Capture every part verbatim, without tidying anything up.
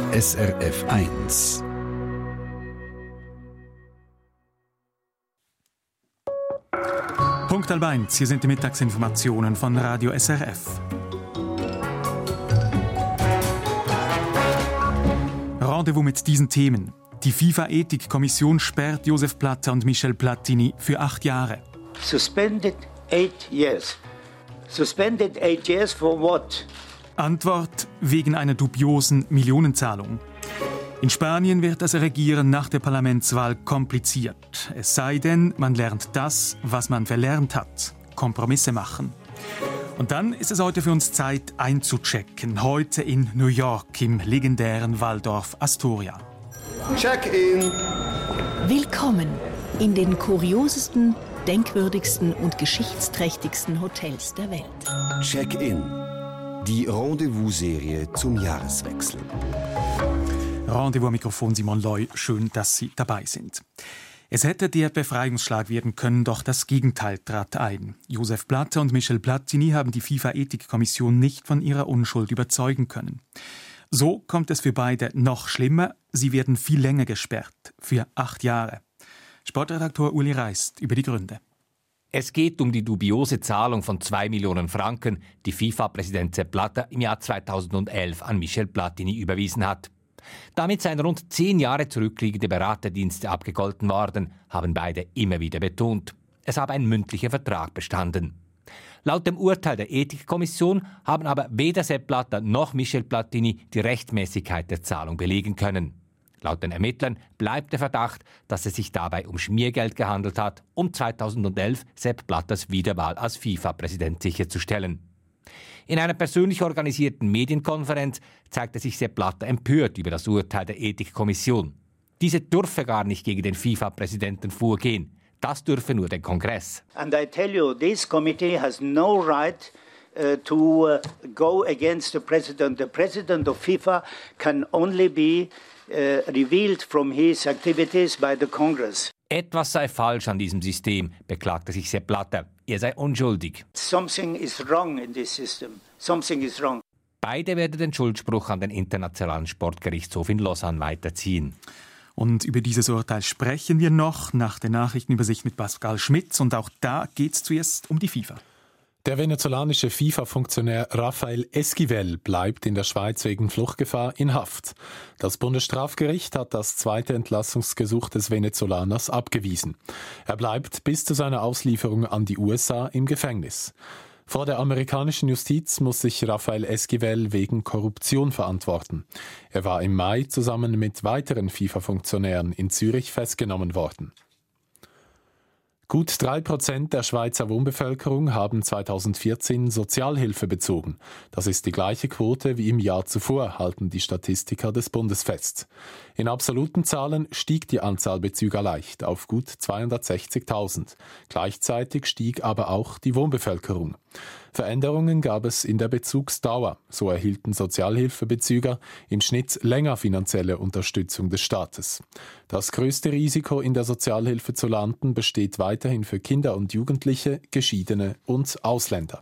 S R F eins. Punkt halb eins, hier sind die Mittagsinformationen von Radio S R F. Rendezvous mit diesen Themen. Die FIFA-Ethikkommission sperrt Joseph Blatter und Michel Platini für acht Jahre. Suspended eight years. Suspended eight years for what? Antwort: wegen einer dubiosen Millionenzahlung. In Spanien wird das Regieren nach der Parlamentswahl kompliziert. Es sei denn, man lernt das, was man verlernt hat. Kompromisse machen. Und dann ist es heute für uns Zeit einzuchecken. Heute in New York im legendären Waldorf Astoria. Check-in! Willkommen in den kuriosesten, denkwürdigsten und geschichtsträchtigsten Hotels der Welt. Check-in. Die Rendezvous-Serie zum Jahreswechsel. Rendezvous am Mikrofon Simon Loy. Schön, dass Sie dabei sind. Es hätte der Befreiungsschlag werden können, doch das Gegenteil trat ein. Joseph Blatter und Michel Platini haben die FIFA-Ethikkommission nicht von ihrer Unschuld überzeugen können. So kommt es für beide noch schlimmer. Sie werden viel länger gesperrt, für acht Jahre. Sportredaktor Uli Reist über die Gründe. Es geht um die dubiose Zahlung von zwei Millionen Franken, die FIFA-Präsident Sepp Blatter im Jahr zweitausendelf an Michel Platini überwiesen hat. Damit seien rund zehn Jahre zurückliegende Beraterdienste abgegolten worden, haben beide immer wieder betont. Es habe ein mündlicher Vertrag bestanden. Laut dem Urteil der Ethikkommission haben aber weder Sepp Blatter noch Michel Platini die Rechtmäßigkeit der Zahlung belegen können. Laut den Ermittlern bleibt der Verdacht, dass es sich dabei um Schmiergeld gehandelt hat, um zweitausendelf Sepp Blatters Wiederwahl als FIFA-Präsident sicherzustellen. In einer persönlich organisierten Medienkonferenz zeigte sich Sepp Blatter empört über das Urteil der Ethikkommission. Diese dürfe gar nicht gegen den FIFA-Präsidenten vorgehen. Das dürfe nur der Kongress. And I tell you, this committee has no right uh, to uh, go against the president. The president of FIFA can only be uh, revealed from his activities by the Congress. Etwas sei falsch an diesem System, beklagte sich Sepp Blatter. Er sei unschuldig. Something is wrong in this system. Something is wrong. Beide werden den Schuldspruch an den Internationalen Sportgerichtshof in Lausanne weiterziehen. Und über dieses Urteil sprechen wir noch nach der Nachrichtenübersicht mit Pascal Schmitz. Und auch da geht es zuerst um die FIFA. Der venezolanische FIFA-Funktionär Rafael Esquivel bleibt in der Schweiz wegen Fluchtgefahr in Haft. Das Bundesstrafgericht hat das zweite Entlassungsgesuch des Venezolaners abgewiesen. Er bleibt bis zu seiner Auslieferung an die U S A im Gefängnis. Vor der amerikanischen Justiz muss sich Rafael Esquivel wegen Korruption verantworten. Er war im Mai zusammen mit weiteren FIFA-Funktionären in Zürich festgenommen worden. Gut drei Prozent der Schweizer Wohnbevölkerung haben zweitausendvierzehn Sozialhilfe bezogen. Das ist die gleiche Quote wie im Jahr zuvor, halten die Statistiker des Bundes fest. In absoluten Zahlen stieg die Anzahl Bezüger leicht auf gut zweihundertsechzigtausend. Gleichzeitig stieg aber auch die Wohnbevölkerung. Veränderungen gab es in der Bezugsdauer. So erhielten Sozialhilfebezüger im Schnitt länger finanzielle Unterstützung des Staates. Das größte Risiko in der Sozialhilfe zu landen besteht weiterhin für Kinder und Jugendliche, Geschiedene und Ausländer.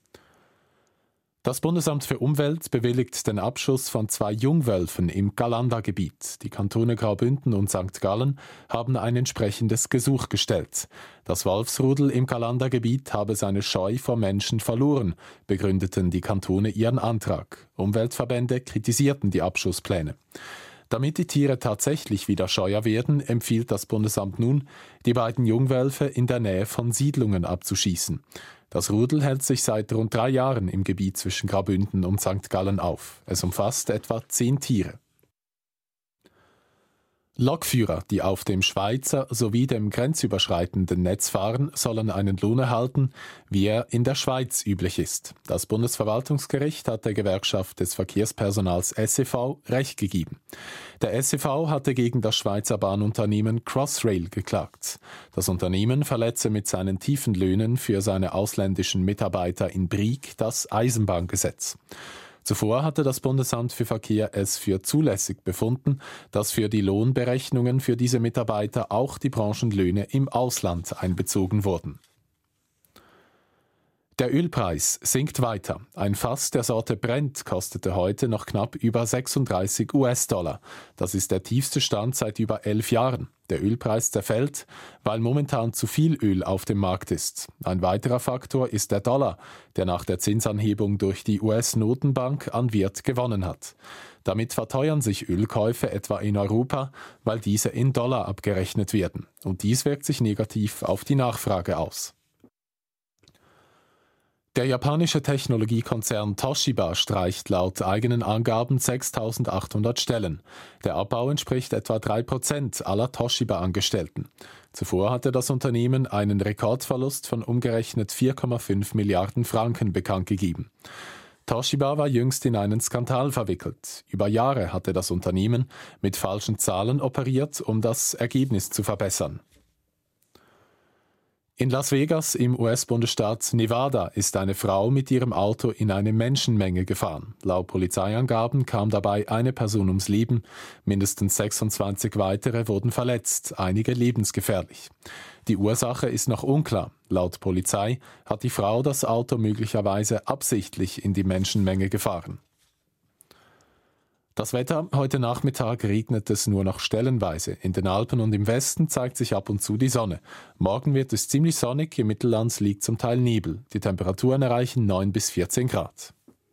Das Bundesamt für Umwelt bewilligt den Abschuss von zwei Jungwölfen im Galanda-Gebiet. Die Kantone Graubünden und Sankt Gallen haben ein entsprechendes Gesuch gestellt. Das Wolfsrudel im Galanda-Gebiet habe seine Scheu vor Menschen verloren, begründeten die Kantone ihren Antrag. Umweltverbände kritisierten die Abschusspläne. Damit die Tiere tatsächlich wieder scheuer werden, empfiehlt das Bundesamt nun, die beiden Jungwölfe in der Nähe von Siedlungen abzuschießen. Das Rudel hält sich seit rund drei Jahren im Gebiet zwischen Graubünden und Sankt Gallen auf. Es umfasst etwa zehn Tiere. Lokführer, die auf dem Schweizer sowie dem grenzüberschreitenden Netz fahren, sollen einen Lohn erhalten, wie er in der Schweiz üblich ist. Das Bundesverwaltungsgericht hat der Gewerkschaft des Verkehrspersonals S E V Recht gegeben. Der S E V hatte gegen das Schweizer Bahnunternehmen Crossrail geklagt. Das Unternehmen verletze mit seinen tiefen Löhnen für seine ausländischen Mitarbeiter in Brieg das Eisenbahngesetz. Zuvor hatte das Bundesamt für Verkehr es für zulässig befunden, dass für die Lohnberechnungen für diese Mitarbeiter auch die Branchenlöhne im Ausland einbezogen wurden. Der Ölpreis sinkt weiter. Ein Fass der Sorte Brent kostete heute noch knapp über sechsunddreißig US-Dollar. Das ist der tiefste Stand seit über elf Jahren. Der Ölpreis zerfällt, weil momentan zu viel Öl auf dem Markt ist. Ein weiterer Faktor ist der Dollar, der nach der Zinsanhebung durch die U S-Notenbank an Wert gewonnen hat. Damit verteuern sich Ölkäufe etwa in Europa, weil diese in Dollar abgerechnet werden. Und dies wirkt sich negativ auf die Nachfrage aus. Der japanische Technologiekonzern Toshiba streicht laut eigenen Angaben sechstausendachthundert Stellen. Der Abbau entspricht etwa drei Prozent aller Toshiba-Angestellten. Zuvor hatte das Unternehmen einen Rekordverlust von umgerechnet vier Komma fünf Milliarden Franken bekannt gegeben. Toshiba war jüngst in einen Skandal verwickelt. Über Jahre hatte das Unternehmen mit falschen Zahlen operiert, um das Ergebnis zu verbessern. In Las Vegas im U S-Bundesstaat Nevada ist eine Frau mit ihrem Auto in eine Menschenmenge gefahren. Laut Polizeiangaben kam dabei eine Person ums Leben, mindestens sechsundzwanzig weitere wurden verletzt, einige lebensgefährlich. Die Ursache ist noch unklar. Laut Polizei hat die Frau das Auto möglicherweise absichtlich in die Menschenmenge gefahren. Das Wetter: Heute Nachmittag regnet es nur noch stellenweise. In den Alpen und im Westen zeigt sich ab und zu die Sonne. Morgen wird es ziemlich sonnig, im Mittelland liegt zum Teil Nebel. Die Temperaturen erreichen neun bis vierzehn Grad.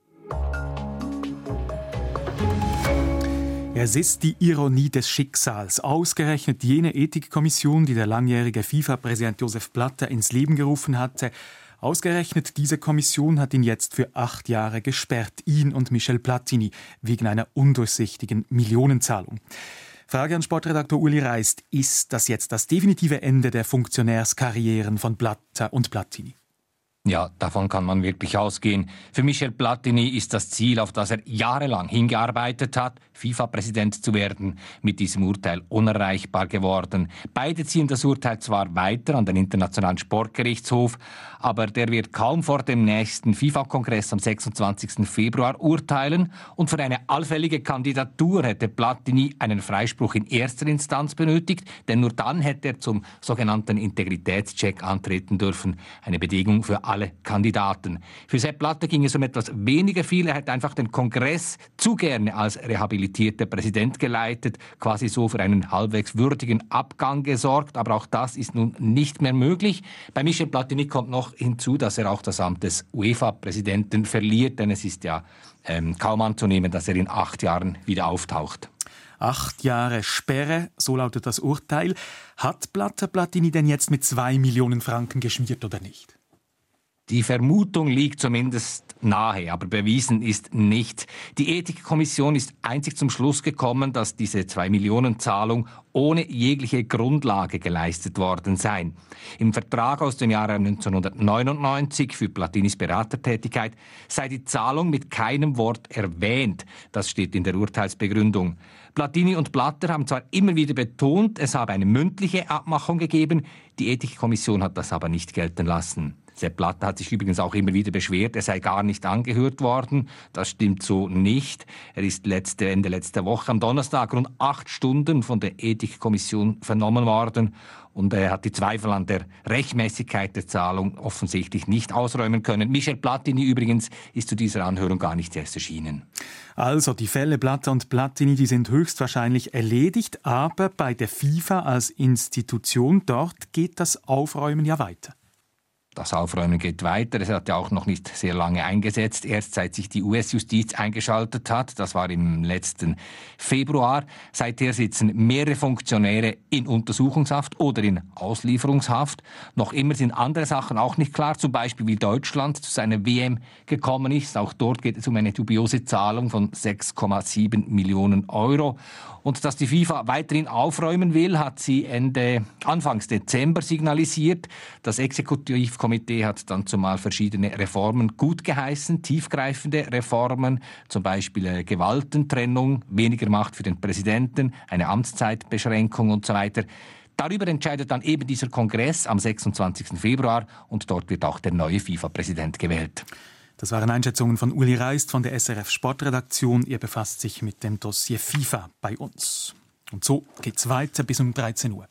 Es ist die Ironie des Schicksals. Ausgerechnet jene Ethikkommission, die der langjährige FIFA-Präsident Joseph Blatter ins Leben gerufen hatte, ausgerechnet diese Kommission hat ihn jetzt für acht Jahre gesperrt, ihn und Michel Platini, wegen einer undurchsichtigen Millionenzahlung. Frage an Sportredaktor Uli Reist: Ist das jetzt das definitive Ende der Funktionärskarrieren von Blatter und Platini? Ja, davon kann man wirklich ausgehen. Für Michel Platini ist das Ziel, auf das er jahrelang hingearbeitet hat, FIFA-Präsident zu werden, mit diesem Urteil unerreichbar geworden. Beide ziehen das Urteil zwar weiter an den Internationalen Sportgerichtshof, aber der wird kaum vor dem nächsten FIFA-Kongress am sechsundzwanzigsten Februar urteilen, und für eine allfällige Kandidatur hätte Platini einen Freispruch in erster Instanz benötigt, denn nur dann hätte er zum sogenannten Integritätscheck antreten dürfen, eine Bedingung für alle Kandidaten. Für Sepp Blatter ging es um etwas weniger viel. Er hätte einfach den Kongress zu gerne als rehabilitierter Präsident geleitet, quasi so für einen halbwegs würdigen Abgang gesorgt. Aber auch das ist nun nicht mehr möglich. Bei Michel Platini kommt noch hinzu, dass er auch das Amt des UEFA-Präsidenten verliert, denn es ist ja ähm, kaum anzunehmen, dass er in acht Jahren wieder auftaucht. Acht Jahre Sperre, so lautet das Urteil. Hat Blatter Platini denn jetzt mit zwei Millionen Franken geschmiert oder nicht? Die Vermutung liegt zumindest nahe, aber bewiesen ist nicht. Die Ethikkommission ist einzig zum Schluss gekommen, dass diese zwei Millionen Zahlung ohne jegliche Grundlage geleistet worden sei. Im Vertrag aus dem Jahre neunzehnhundertneunundneunzig für Platinis Beratertätigkeit sei die Zahlung mit keinem Wort erwähnt. Das steht in der Urteilsbegründung. Platini und Blatter haben zwar immer wieder betont, es habe eine mündliche Abmachung gegeben, die Ethikkommission hat das aber nicht gelten lassen. Sepp Blatter hat sich übrigens auch immer wieder beschwert, er sei gar nicht angehört worden. Das stimmt so nicht. Er ist letzte, Ende letzter Woche am Donnerstag rund acht Stunden von der Ethikkommission vernommen worden. Und er hat die Zweifel an der Rechtmäßigkeit der Zahlung offensichtlich nicht ausräumen können. Michel Platini übrigens ist zu dieser Anhörung gar nicht erst erschienen. Also die Fälle Blatter und Platini, die sind höchstwahrscheinlich erledigt, aber bei der FIFA als Institution, dort geht das Aufräumen ja weiter. Das Aufräumen geht weiter. Es hat ja auch noch nicht sehr lange eingesetzt. Erst seit sich die U S-Justiz eingeschaltet hat, das war im letzten Februar. Seither sitzen mehrere Funktionäre in Untersuchungshaft oder in Auslieferungshaft. Noch immer sind andere Sachen auch nicht klar, zum Beispiel wie Deutschland zu seiner W M gekommen ist. Auch dort geht es um eine dubiose Zahlung von sechs Komma sieben Millionen Euro. Und dass die FIFA weiterhin aufräumen will, hat sie Ende, Anfangs Dezember signalisiert. Das Exekutivkomitee hat dann zumal verschiedene Reformen gutgeheißen, tiefgreifende Reformen, zum Beispiel äh, Gewaltentrennung, weniger Macht für den Präsidenten, eine Amtszeitbeschränkung und so weiter. Darüber entscheidet dann eben dieser Kongress am sechsundzwanzigsten Februar und dort wird auch der neue FIFA-Präsident gewählt. Das waren Einschätzungen von Uli Reist von der S R F Sportredaktion. Er befasst sich mit dem Dossier FIFA bei uns. Und so geht's weiter bis um dreizehn Uhr.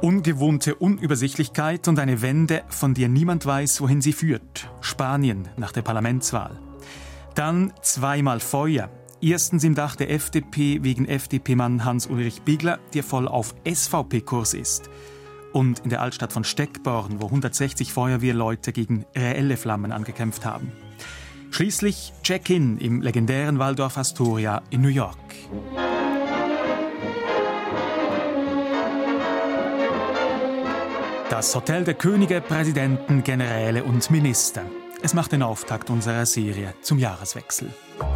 Ungewohnte Unübersichtlichkeit und eine Wende, von der niemand weiß, wohin sie führt. Spanien nach der Parlamentswahl. Dann zweimal Feuer. Erstens im Dach der F D P wegen F D P-Mann Hans-Ulrich Bigler, der voll auf S V P-Kurs ist. Und in der Altstadt von Steckborn, wo hundertsechzig Feuerwehrleute gegen reelle Flammen angekämpft haben. Schließlich Check-in im legendären Waldorf Astoria in New York. Das Hotel der Könige, Präsidenten, Generäle und Minister. Es macht den Auftakt unserer Serie zum Jahreswechsel.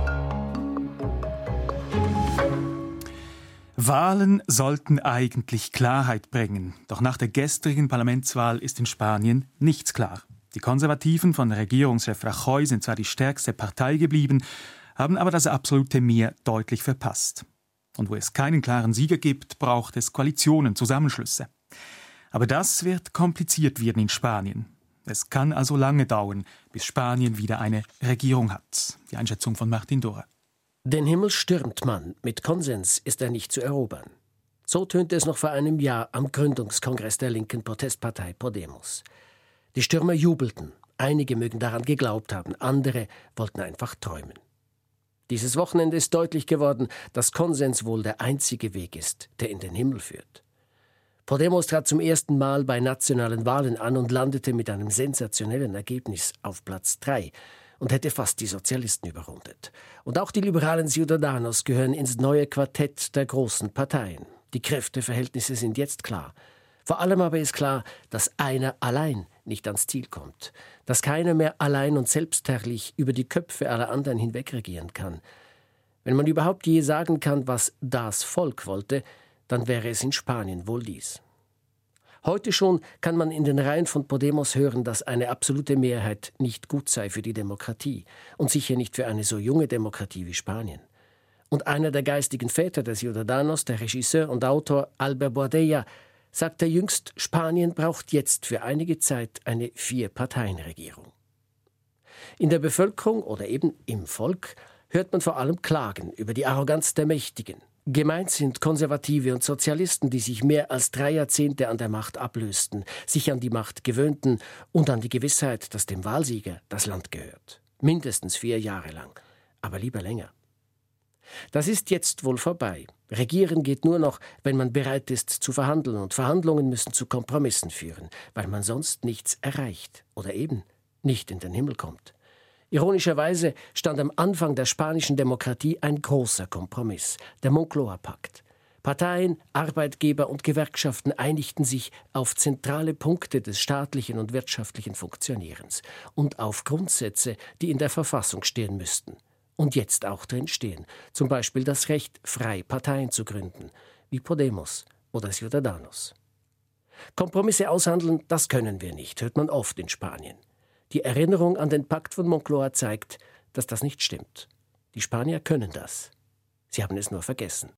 Wahlen sollten eigentlich Klarheit bringen. Doch nach der gestrigen Parlamentswahl ist in Spanien nichts klar. Die Konservativen von Regierungschef Rajoy sind zwar die stärkste Partei geblieben, haben aber das absolute Mehr deutlich verpasst. Und wo es keinen klaren Sieger gibt, braucht es Koalitionen, Zusammenschlüsse. Aber das wird kompliziert werden in Spanien. Es kann also lange dauern, bis Spanien wieder eine Regierung hat. Die Einschätzung von Martin Dora. Den Himmel stürmt man, mit Konsens ist er nicht zu erobern. So tönte es noch vor einem Jahr am Gründungskongress der linken Protestpartei Podemos. Die Stürmer jubelten, einige mögen daran geglaubt haben, andere wollten einfach träumen. Dieses Wochenende ist deutlich geworden, dass Konsens wohl der einzige Weg ist, der in den Himmel führt. Podemos trat zum ersten Mal bei nationalen Wahlen an und landete mit einem sensationellen Ergebnis auf Platz drei und hätte fast die Sozialisten überrundet. Und auch die liberalen Ciudadanos gehören ins neue Quartett der großen Parteien. Die Kräfteverhältnisse sind jetzt klar. Vor allem aber ist klar, dass einer allein nicht ans Ziel kommt. Dass keiner mehr allein und selbstherrlich über die Köpfe aller anderen hinweg regieren kann. Wenn man überhaupt je sagen kann, was das Volk wollte, dann wäre es in Spanien wohl dies. Heute schon kann man in den Reihen von Podemos hören, dass eine absolute Mehrheit nicht gut sei für die Demokratie und sicher nicht für eine so junge Demokratie wie Spanien. Und einer der geistigen Väter der Ciudadanos, der Regisseur und Autor Albert Boadella, sagte jüngst, Spanien braucht jetzt für einige Zeit eine Vier-Parteien-Regierung. In der Bevölkerung oder eben im Volk hört man vor allem Klagen über die Arroganz der Mächtigen. Gemeint sind Konservative und Sozialisten, die sich mehr als drei Jahrzehnte an der Macht ablösten, sich an die Macht gewöhnten und an die Gewissheit, dass dem Wahlsieger das Land gehört. Mindestens vier Jahre lang, aber lieber länger. Das ist jetzt wohl vorbei. Regieren geht nur noch, wenn man bereit ist zu verhandeln, und Verhandlungen müssen zu Kompromissen führen, weil man sonst nichts erreicht oder eben nicht in den Himmel kommt. Ironischerweise stand am Anfang der spanischen Demokratie ein großer Kompromiss, der Moncloa-Pakt. Parteien, Arbeitgeber und Gewerkschaften einigten sich auf zentrale Punkte des staatlichen und wirtschaftlichen Funktionierens und auf Grundsätze, die in der Verfassung stehen müssten. Und jetzt auch drin stehen, zum Beispiel das Recht, frei Parteien zu gründen, wie Podemos oder Ciudadanos. Kompromisse aushandeln, das können wir nicht, hört man oft in Spanien. Die Erinnerung an den Pakt von Moncloa zeigt, dass das nicht stimmt. Die Spanier können das. Sie haben es nur vergessen.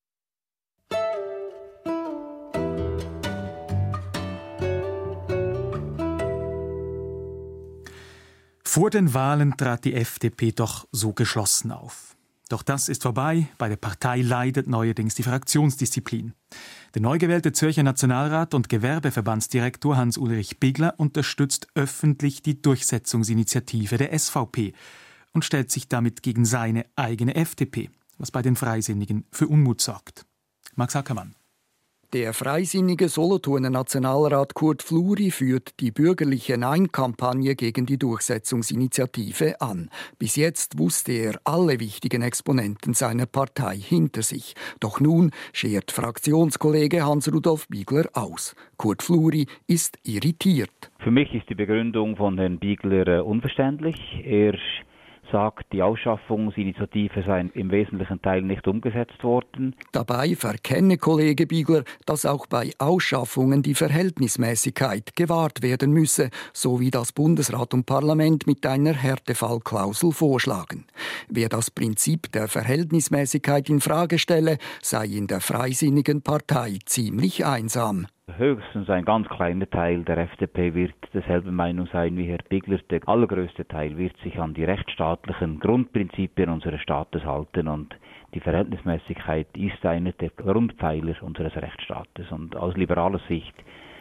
Vor den Wahlen trat die F D P doch so geschlossen auf. Doch das ist vorbei. Bei der Partei leidet neuerdings die Fraktionsdisziplin. Der neu gewählte Zürcher Nationalrat und Gewerbeverbandsdirektor Hans-Ulrich Bigler unterstützt öffentlich die Durchsetzungsinitiative der S V P und stellt sich damit gegen seine eigene F D P, was bei den Freisinnigen für Unmut sorgt. Max Ackermann. Der freisinnige Solothurner Nationalrat Kurt Fluri führt die bürgerliche Nein-Kampagne gegen die Durchsetzungsinitiative an. Bis jetzt wusste er alle wichtigen Exponenten seiner Partei hinter sich. Doch nun schert Fraktionskollege Hans-Rudolf Bigler aus. Kurt Fluri ist irritiert. Für mich ist die Begründung von Herrn Bigler unverständlich. Er sagt, die Ausschaffungsinitiative sei im wesentlichen Teil nicht umgesetzt worden. Dabei verkenne Kollege Bigler, dass auch bei Ausschaffungen die Verhältnismäßigkeit gewahrt werden müsse, so wie das Bundesrat und Parlament mit einer Härtefallklausel vorschlagen. Wer das Prinzip der Verhältnismäßigkeit in Frage stelle, sei in der freisinnigen Partei ziemlich einsam. Höchstens ein ganz kleiner Teil der F D P wird derselben Meinung sein wie Herr Bigler. Der allergrößte Teil wird sich an die rechtsstaatlichen Grundprinzipien unseres Staates halten, und die Verhältnismäßigkeit ist einer der Grundpfeiler unseres Rechtsstaates. Und aus liberaler Sicht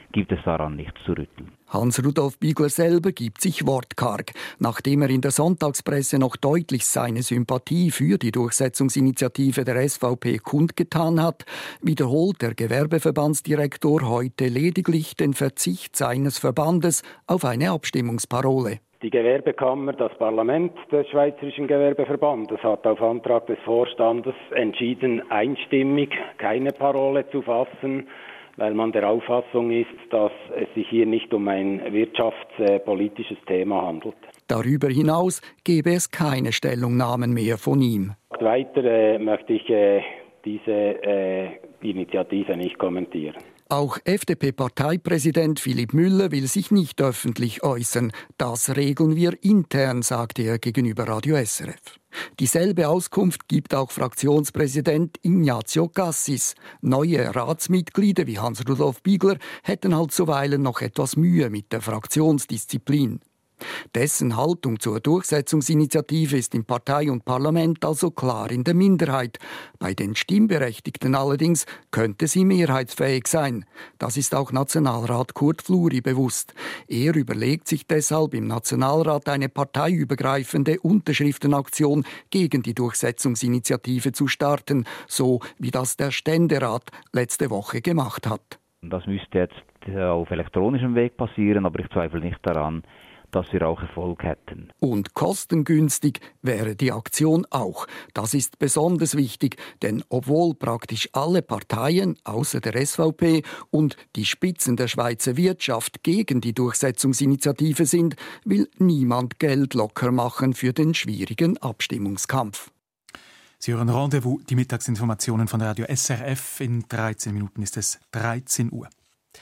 gibt es daran nichts zu rütteln. Hans-Rudolf Bigler selber gibt sich wortkarg. Nachdem er in der Sonntagspresse noch deutlich seine Sympathie für die Durchsetzungsinitiative der S V P kundgetan hat, wiederholt der Gewerbeverbandsdirektor heute lediglich den Verzicht seines Verbandes auf eine Abstimmungsparole. Die Gewerbekammer, das Parlament des Schweizerischen Gewerbeverbandes, hat auf Antrag des Vorstandes entschieden, einstimmig keine Parole zu fassen, weil man der Auffassung ist, dass es sich hier nicht um ein wirtschaftspolitisches Thema handelt. Darüber hinaus gebe es keine Stellungnahmen mehr von ihm. Weiter äh, möchte ich äh, diese äh, Initiative nicht kommentieren. Auch F D P-Parteipräsident Philipp Müller will sich nicht öffentlich äußern. Das regeln wir intern, sagte er gegenüber Radio S R F. Dieselbe Auskunft gibt auch Fraktionspräsident Ignazio Cassis. Neue Ratsmitglieder wie Hans-Rudolf Bigler hätten halt zuweilen noch etwas Mühe mit der Fraktionsdisziplin. Dessen Haltung zur Durchsetzungsinitiative ist im Partei und Parlament also klar in der Minderheit. Bei den Stimmberechtigten allerdings könnte sie mehrheitsfähig sein. Das ist auch Nationalrat Kurt Fluri bewusst. Er überlegt sich deshalb im Nationalrat eine parteiübergreifende Unterschriftenaktion gegen die Durchsetzungsinitiative zu starten, so wie das der Ständerat letzte Woche gemacht hat. Das müsste jetzt auf elektronischem Weg passieren, aber ich zweifle nicht daran, dass wir auch Erfolg hätten. Und kostengünstig wäre die Aktion auch. Das ist besonders wichtig, denn obwohl praktisch alle Parteien außer der S V P und die Spitzen der Schweizer Wirtschaft gegen die Durchsetzungsinitiative sind, will niemand Geld locker machen für den schwierigen Abstimmungskampf. Sie hören Rendezvous, die Mittagsinformationen von Radio S R F. In dreizehn Minuten ist es dreizehn Uhr.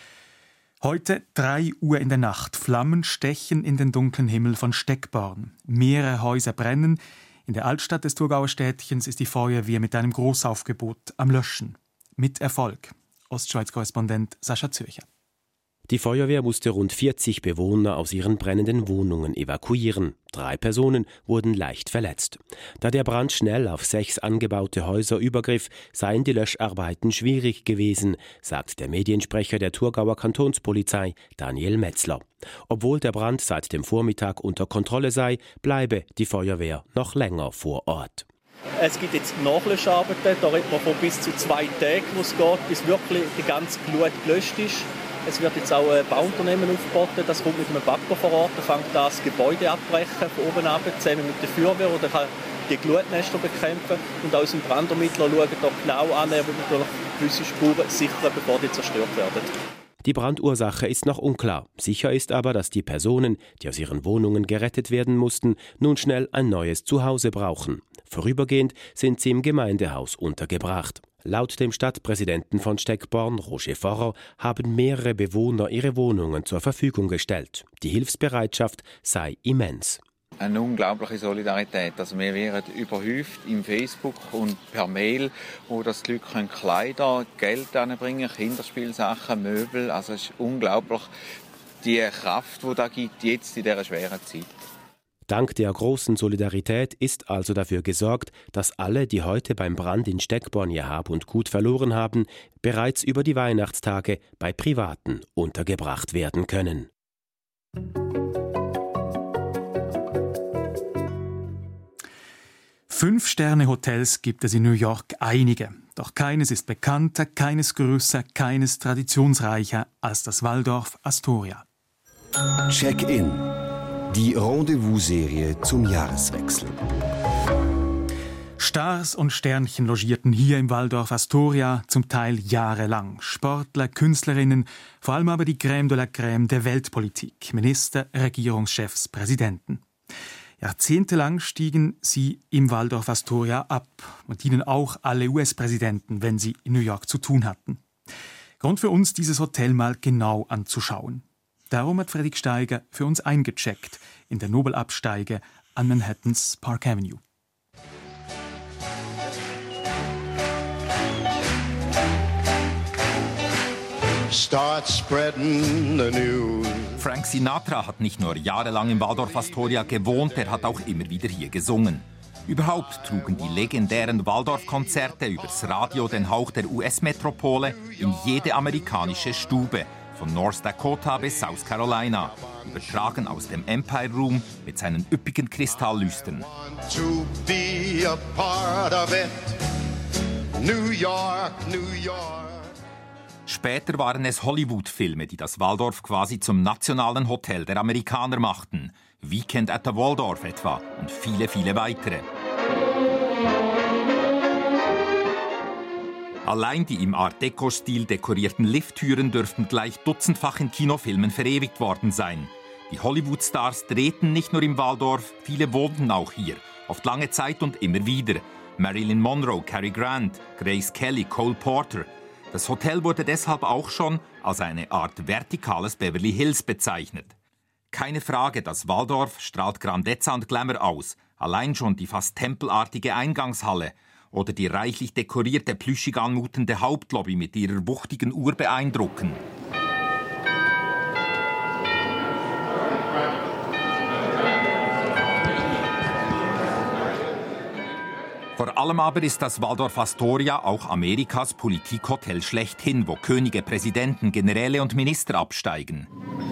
Heute drei Uhr in der Nacht. Flammen stechen in den dunklen Himmel von Steckborn. Mehrere Häuser brennen. In der Altstadt des Thurgauer Städtchens ist die Feuerwehr mit einem Großaufgebot am Löschen. Mit Erfolg. Ostschweiz-Korrespondent Sascha Zürcher. Die Feuerwehr musste rund vierzig Bewohner aus ihren brennenden Wohnungen evakuieren. Drei Personen wurden leicht verletzt. Da der Brand schnell auf sechs angebaute Häuser übergriff, seien die Löscharbeiten schwierig gewesen, sagt der Mediensprecher der Thurgauer Kantonspolizei, Daniel Metzler. Obwohl der Brand seit dem Vormittag unter Kontrolle sei, bleibe die Feuerwehr noch länger vor Ort. Es gibt jetzt Nachlöscharbeiten, da redet man von bis zu zwei Tagen, wo es geht, bis wirklich die ganze Glut gelöscht ist. Es wird jetzt auch ein Bauunternehmen aufgeboten, das kommt mit einem Bagger vor Ort, der fängt das Gebäude abbrechen, von oben ab, zusammen mit der Feuerwehr, oder kann die Glutnester bekämpfen. Und auch unsere Brandermittler schauen da genau an, ob natürlich gewisse Spuren sichern, bevor die zerstört werden. Die Brandursache ist noch unklar. Sicher ist aber, dass die Personen, die aus ihren Wohnungen gerettet werden mussten, nun schnell ein neues Zuhause brauchen. Vorübergehend sind sie im Gemeindehaus untergebracht. Laut dem Stadtpräsidenten von Steckborn, Roger Forrer, haben mehrere Bewohner ihre Wohnungen zur Verfügung gestellt. Die Hilfsbereitschaft sei immens. Eine unglaubliche Solidarität. Also wir werden überhäuft im Facebook und per Mail, wo das die Leute Kleider, Geld anbringen, Kinderspielsachen, Möbel. Also es ist unglaublich, die Kraft, die da gibt jetzt in dieser schweren Zeit. Dank der großen Solidarität ist also dafür gesorgt, dass alle, die heute beim Brand in Steckborn ihr Hab und Gut verloren haben, bereits über die Weihnachtstage bei Privaten untergebracht werden können. Fünf-Sterne-Hotels gibt es in New York einige. Doch keines ist bekannter, keines größer, keines traditionsreicher als das Waldorf Astoria. Check-in. Die Rendezvous-Serie zum Jahreswechsel. Stars und Sternchen logierten hier im Waldorf Astoria zum Teil jahrelang. Sportler, Künstlerinnen, vor allem aber die Crème de la Crème der Weltpolitik. Minister, Regierungschefs, Präsidenten. Jahrzehntelang stiegen sie im Waldorf Astoria ab und ihnen auch alle U S-Präsidenten, wenn sie in New York zu tun hatten. Grund für uns, dieses Hotel mal genau anzuschauen. Darum hat Fredrik Steiger für uns eingecheckt in der Nobelabsteige an Manhattans Park Avenue. Start spreading the news. Frank Sinatra hat nicht nur jahrelang im Waldorf Astoria gewohnt, er hat auch immer wieder hier gesungen. Überhaupt trugen die legendären Waldorf-Konzerte übers Radio den Hauch der U S-Metropole in jede amerikanische Stube. von North Dakota bis South Carolina, übertragen aus dem Empire Room mit seinen üppigen Kristalllüstern. To be a part of it. New York, New York. Später waren es Hollywood-Filme, die das Waldorf quasi zum nationalen Hotel der Amerikaner machten. Weekend at the Waldorf etwa und viele, viele weitere. Allein die im Art Deco-Stil dekorierten Lifttüren dürften gleich dutzendfach in Kinofilmen verewigt worden sein. Die Hollywood-Stars drehten nicht nur im Waldorf, viele wohnten auch hier, oft lange Zeit und immer wieder. Marilyn Monroe, Cary Grant, Grace Kelly, Cole Porter. Das Hotel wurde deshalb auch schon als eine Art vertikales Beverly Hills bezeichnet. Keine Frage, das Waldorf strahlt Grandezza und Glamour aus. Allein schon die fast tempelartige Eingangshalle oder die reichlich dekorierte, plüschig anmutende Hauptlobby mit ihrer wuchtigen Uhr beeindrucken. Vor allem aber ist das Waldorf Astoria auch Amerikas Politikhotel schlechthin, wo Könige, Präsidenten, Generäle und Minister absteigen.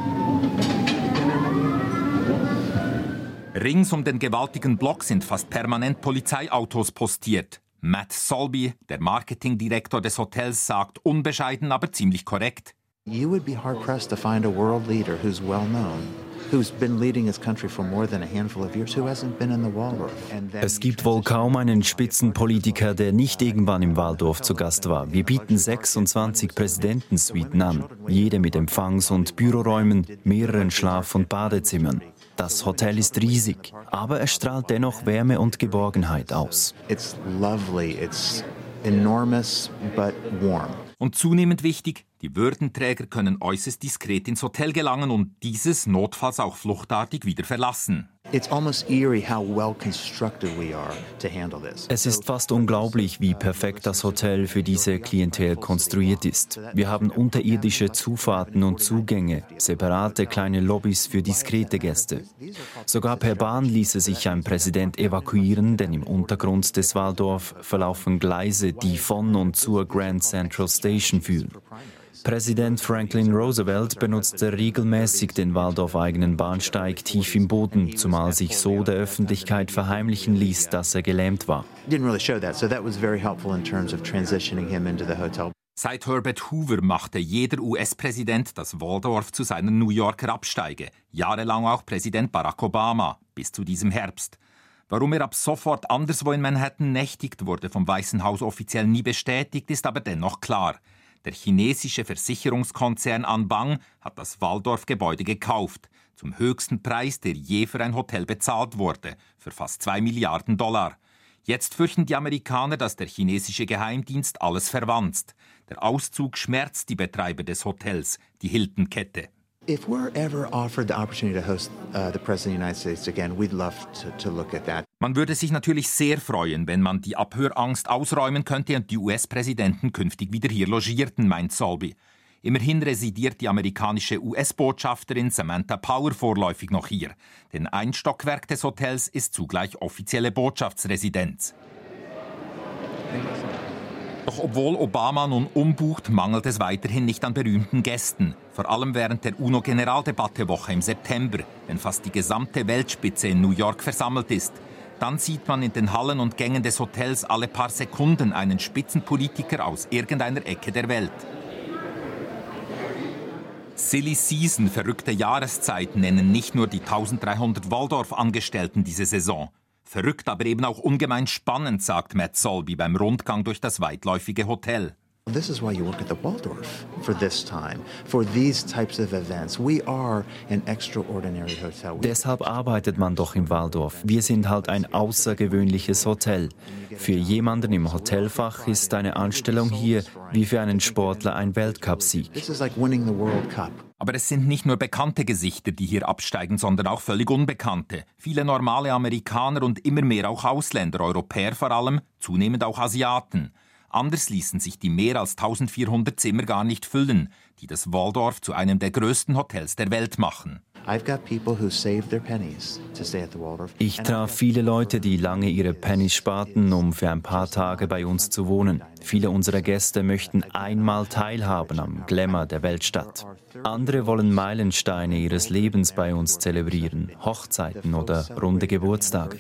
Rings um den gewaltigen Block sind fast permanent Polizeiautos postiert. Matt Solby, der Marketingdirektor des Hotels, sagt unbescheiden, aber ziemlich korrekt. You would be hard-pressed to find a world leader who's well-known, who's been leading his country for more than a handful of years, who hasn't been in the Waldorf. Es gibt wohl kaum einen Spitzenpolitiker, der nicht irgendwann im Waldorf zu Gast war. Wir bieten sechsundzwanzig Präsidentensuiten an, jede mit Empfangs- und Büroräumen, mehreren Schlaf- und Badezimmern. Das Hotel ist riesig, aber es strahlt dennoch Wärme und Geborgenheit aus. It's lovely, it's enormous, but warm. Und zunehmend wichtig, die Würdenträger können äußerst diskret ins Hotel gelangen und dieses notfalls auch fluchtartig wieder verlassen. It's almost eerie how well constructed we are to handle this. Es ist fast unglaublich, wie perfekt das Hotel für diese Klientel konstruiert ist. Wir haben unterirdische Zufahrten und Zugänge, separate kleine Lobbys für diskrete Gäste. Sogar per Bahn ließe sich ein Präsident evakuieren, denn im Untergrund des Waldorf verlaufen Gleise, die von und zur Grand Central Station führen. Präsident Franklin Roosevelt benutzte regelmäßig den Waldorf-eigenen Bahnsteig tief im Boden, zumal sich so der Öffentlichkeit verheimlichen ließ, dass er gelähmt war. Seit Herbert Hoover machte jeder U S-Präsident das Waldorf zu seiner New Yorker Absteige. Jahrelang auch Präsident Barack Obama, bis zu diesem Herbst. Warum er ab sofort anderswo in Manhattan nächtigt, wurde vom Weißen Haus offiziell nie bestätigt, ist aber dennoch klar. Der chinesische Versicherungskonzern Anbang hat das Waldorf-Gebäude gekauft, zum höchsten Preis, der je für ein Hotel bezahlt wurde, für fast zwei Milliarden Dollar. Jetzt fürchten die Amerikaner, dass der chinesische Geheimdienst alles verwanzt. Der Auszug schmerzt die Betreiber des Hotels, die Hilton-Kette. If we're ever offered the opportunity to host uh, the President of the United States again, we'd love to, to look at that. Man würde sich natürlich sehr freuen, wenn man die Abhörangst ausräumen könnte und die U S-Präsidenten künftig wieder hier logierten, meint Solby. Immerhin residiert die amerikanische U S-Botschafterin Samantha Power vorläufig noch hier. Denn ein Stockwerk des Hotels ist zugleich offizielle Botschaftsresidenz. Doch obwohl Obama nun umbucht, mangelt es weiterhin nicht an berühmten Gästen. Vor allem während der UNO-Generaldebattewoche im September, wenn fast die gesamte Weltspitze in New York versammelt ist. Dann sieht man in den Hallen und Gängen des Hotels alle paar Sekunden einen Spitzenpolitiker aus irgendeiner Ecke der Welt. Silly Season, verrückte Jahreszeit, nennen nicht nur die dreizehnhundert Waldorf-Angestellten diese Saison. Verrückt, aber eben auch ungemein spannend, sagt Matt Solby beim Rundgang durch das weitläufige Hotel. This is why you work at the Waldorf for this time, for these types of events. We are an extraordinary hotel. Deshalb arbeitet man doch im Waldorf. Wir sind halt ein außergewöhnliches Hotel. Für jemanden im Hotelfach ist eine Anstellung hier wie für einen Sportler ein Weltcupsieg. This is like winning the World Cup. Aber es sind nicht nur bekannte Gesichter, die hier absteigen, sondern auch völlig unbekannte. Viele normale Amerikaner und immer mehr auch Ausländer, Europäer vor allem, zunehmend auch Asiaten. Anders ließen sich die mehr als eintausendvierhundert Zimmer gar nicht füllen, die das Waldorf zu einem der größten Hotels der Welt machen. Ich traf viele Leute, die lange ihre Pennies sparten, um für ein paar Tage bei uns zu wohnen. Viele unserer Gäste möchten einmal teilhaben am Glamour der Weltstadt. Andere wollen Meilensteine ihres Lebens bei uns zelebrieren, Hochzeiten oder runde Geburtstage.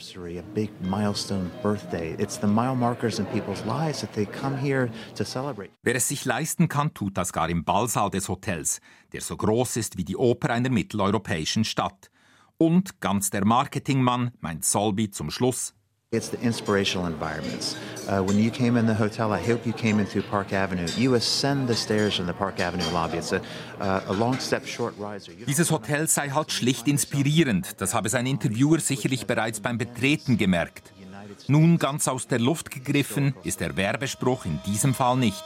Wer es sich leisten kann, tut das gar im Ballsaal des Hotels, der so groß ist wie die Oper einer mitteleuropäischen Stadt. Und ganz der Marketingmann meint Solby zum Schluss: It's the inspirational environments. Uh, when you came in the hotel, I hope you came in through Park Avenue. You ascend the stairs in the Park Avenue lobby. It's a, uh, a long step, short riser. Dieses Hotel sei halt schlicht inspirierend. Das habe sein Interviewer sicherlich bereits beim Betreten gemerkt. Nun ganz aus der Luft gegriffen ist der Werbespruch in diesem Fall nicht.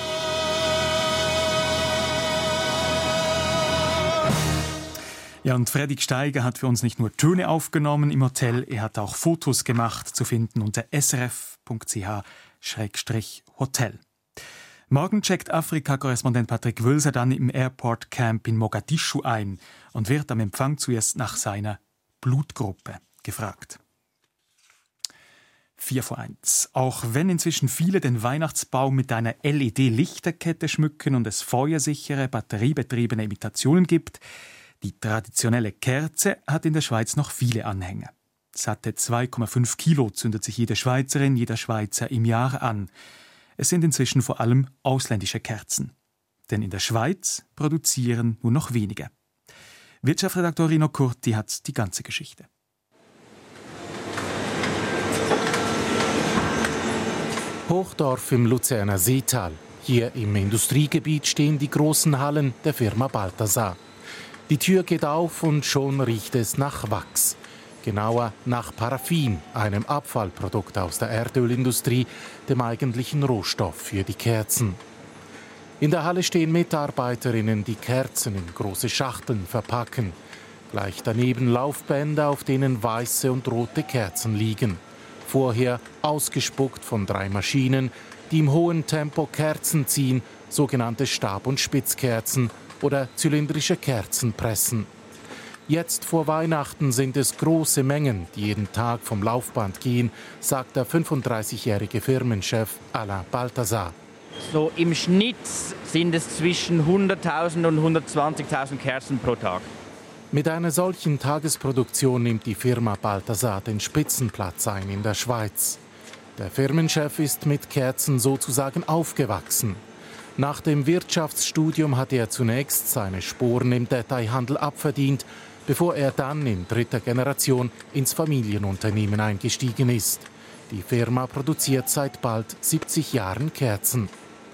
Ja, und Fredrik Steiger hat für uns nicht nur Töne aufgenommen im Hotel, er hat auch Fotos gemacht, zu finden unter s r f punkt c h schrägstrich hotel. Morgen checkt Afrika-Korrespondent Patrick Wölser dann im Airport Camp in Mogadischu ein und wird am Empfang zuerst nach seiner Blutgruppe gefragt. vier vor eins. Auch wenn inzwischen viele den Weihnachtsbaum mit einer L E D-Lichterkette schmücken und es feuersichere, batteriebetriebene Imitationen gibt, die traditionelle Kerze hat in der Schweiz noch viele Anhänger. Satte zwei Komma fünf Kilo zündet sich jede Schweizerin, jeder Schweizer im Jahr an. Es sind inzwischen vor allem ausländische Kerzen. Denn in der Schweiz produzieren nur noch wenige. Wirtschaftsredaktor Rino Kurti hat die ganze Geschichte. Hochdorf im Luzerner Seetal. Hier im Industriegebiet stehen die großen Hallen der Firma Balthasar. Die Tür geht auf und schon riecht es nach Wachs. Genauer nach Paraffin, einem Abfallprodukt aus der Erdölindustrie, dem eigentlichen Rohstoff für die Kerzen. In der Halle stehen Mitarbeiterinnen, die Kerzen in große Schachteln verpacken. Gleich daneben Laufbänder, auf denen weiße und rote Kerzen liegen. Vorher ausgespuckt von drei Maschinen, die im hohen Tempo Kerzen ziehen, sogenannte Stab- und Spitzkerzen oder zylindrische Kerzen pressen. Jetzt vor Weihnachten sind es große Mengen, die jeden Tag vom Laufband gehen, sagt der fünfunddreißigjährige Firmenchef Alain Balthasar. So im Schnitt sind es zwischen hunderttausend und hundertzwanzigtausend Kerzen pro Tag. Mit einer solchen Tagesproduktion nimmt die Firma Balthasar den Spitzenplatz ein in der Schweiz. Der Firmenchef ist mit Kerzen sozusagen aufgewachsen. Nach dem Wirtschaftsstudium hat er zunächst seine Sporen im Detailhandel abverdient, bevor er dann in dritter Generation ins Familienunternehmen eingestiegen ist. Die Firma produziert seit bald siebzig Jahren Kerzen.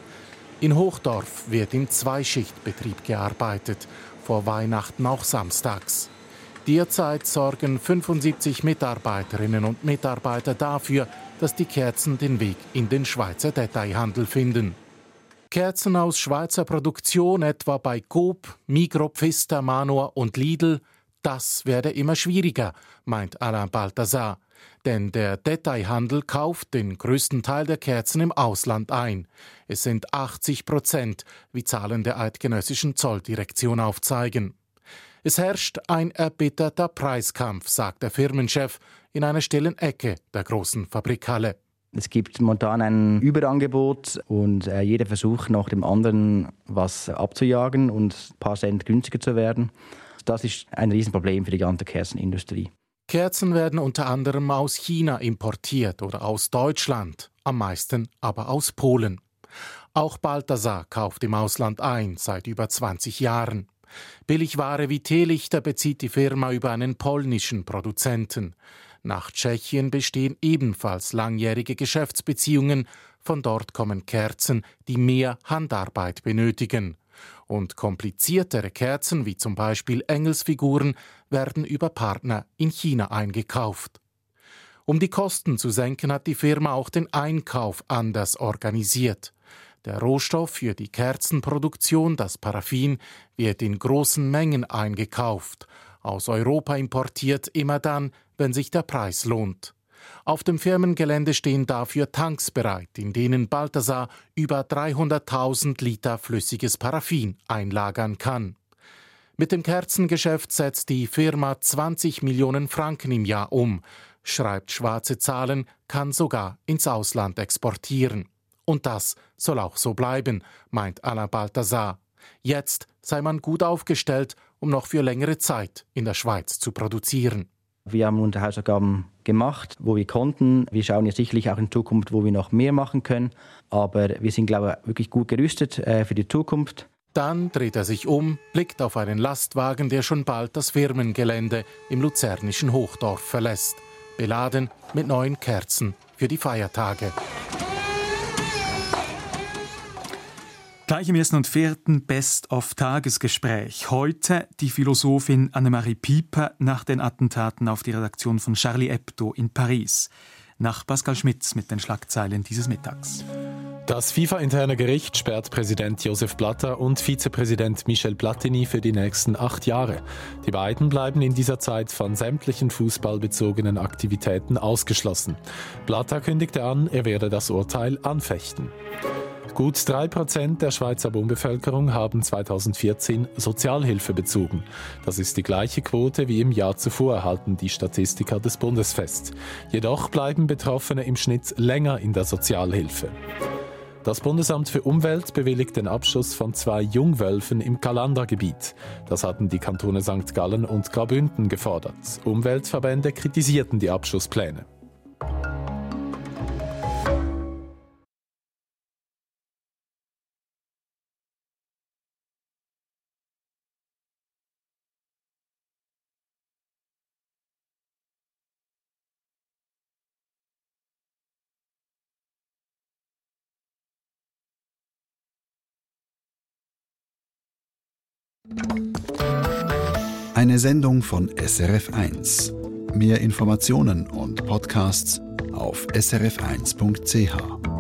In Hochdorf wird im Zweischichtbetrieb gearbeitet, vor Weihnachten auch samstags. Derzeit sorgen fünfundsiebzig Mitarbeiterinnen und Mitarbeiter dafür, dass die Kerzen den Weg in den Schweizer Detailhandel finden. Kerzen aus Schweizer Produktion, etwa bei Coop, Migros, Pfister, Manor und Lidl, das werde immer schwieriger, meint Alain Balthasar. Denn der Detailhandel kauft den größten Teil der Kerzen im Ausland ein. Es sind achtzig Prozent, wie Zahlen der eidgenössischen Zolldirektion aufzeigen. Es herrscht ein erbitterter Preiskampf, sagt der Firmenchef in einer stillen Ecke der großen Fabrikhalle. Es gibt momentan ein Überangebot und äh, jeder versucht nach dem anderen was abzujagen und ein paar Cent günstiger zu werden. Das ist ein Riesenproblem für die ganze Kerzenindustrie. Kerzen werden unter anderem aus China importiert oder aus Deutschland, am meisten aber aus Polen. Auch Balthasar kauft im Ausland ein, seit über zwanzig Jahren. Billigware wie Teelichter bezieht die Firma über einen polnischen Produzenten. Nach Tschechien bestehen ebenfalls langjährige Geschäftsbeziehungen. Von dort kommen Kerzen, die mehr Handarbeit benötigen. Und kompliziertere Kerzen, wie zum Beispiel Engelsfiguren, werden über Partner in China eingekauft. Um die Kosten zu senken, hat die Firma auch den Einkauf anders organisiert. Der Rohstoff für die Kerzenproduktion, das Paraffin, wird in großen Mengen eingekauft. Aus Europa importiert immer dann, wenn sich der Preis lohnt. Auf dem Firmengelände stehen dafür Tanks bereit, in denen Balthasar über dreihunderttausend Liter flüssiges Paraffin einlagern kann. Mit dem Kerzengeschäft setzt die Firma zwanzig Millionen Franken im Jahr um, schreibt schwarze Zahlen, kann sogar ins Ausland exportieren. Und das soll auch so bleiben, meint Alain Balthasar. Jetzt sei man gut aufgestellt, um noch für längere Zeit in der Schweiz zu produzieren. Wir haben unsere Hausaufgaben gemacht, wo wir konnten. Wir schauen ja sicherlich auch in Zukunft, wo wir noch mehr machen können. Aber wir sind, glaube ich, wirklich gut gerüstet äh, für die Zukunft. Dann dreht er sich um, blickt auf einen Lastwagen, der schon bald das Firmengelände im luzernischen Hochdorf verlässt. Beladen mit neuen Kerzen für die Feiertage. Gleich im ersten und vierten Best-of-Tagesgespräch. Heute die Philosophin Annemarie Pieper nach den Attentaten auf die Redaktion von Charlie Hebdo in Paris. Nach Pascal Schmitz mit den Schlagzeilen dieses Mittags. Das FIFA-interne Gericht sperrt Präsident Joseph Blatter und Vizepräsident Michel Platini für die nächsten acht Jahre. Die beiden bleiben in dieser Zeit von sämtlichen fußballbezogenen Aktivitäten ausgeschlossen. Blatter kündigte an, er werde das Urteil anfechten. Gut drei Prozent der Schweizer Wohnbevölkerung haben zweitausendvierzehn Sozialhilfe bezogen. Das ist die gleiche Quote wie im Jahr zuvor, halten die Statistiker des Bundes fest. Jedoch bleiben Betroffene im Schnitt länger in der Sozialhilfe. Das Bundesamt für Umwelt bewilligt den Abschuss von zwei Jungwölfen im Galanda-Gebiet. Das hatten die Kantone Sankt Gallen und Graubünden gefordert. Umweltverbände kritisierten die Abschusspläne. Eine Sendung von S R F eins. Mehr Informationen und Podcasts auf s r f eins punkt c h.